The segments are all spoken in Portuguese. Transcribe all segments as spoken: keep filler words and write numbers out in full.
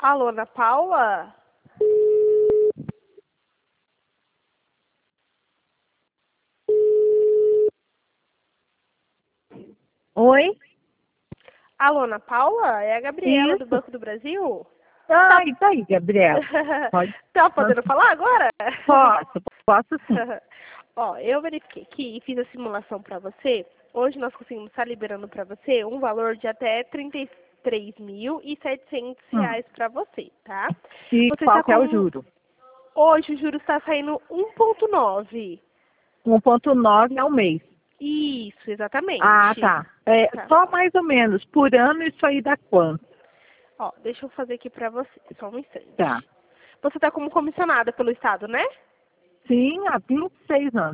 Alô, Ana Paula? Oi? Alô, Ana Paula? É a Gabriela do Isso. Banco do Brasil? Ah, e daí, Gabriela? Pode? Tá podendo falar agora? Posso, posso sim. Ó, eu verifiquei aqui e fiz a simulação para você. Hoje nós conseguimos estar liberando para você um valor de até trinta e três mil e setecentos Hum. reais para você, tá? E Você qual está que é o com... juro? Hoje o juro está saindo um vírgula nove. um vírgula nove ao mês. Isso, exatamente. Ah, tá. É, Tá. só mais ou menos. Por ano isso aí dá quanto? Ó, deixa eu fazer aqui para você, só um instante. Tá. Você está como comissionada pelo Estado, né? Sim, há vinte e seis anos.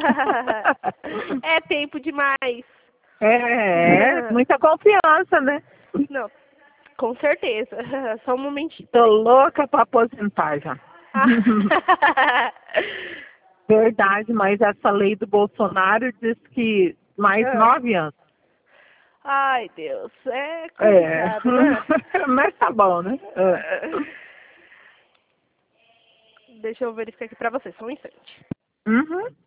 É tempo demais. É, muita confiança, né? Não, com certeza. Só um momentinho. Tô louca pra aposentar já. Ah. Verdade, mas essa lei do Bolsonaro diz que mais nove anos. Ai, Deus, é É, complicado, né? mas tá bom, né? É. Deixa eu verificar aqui pra você, só um instante. Uhum.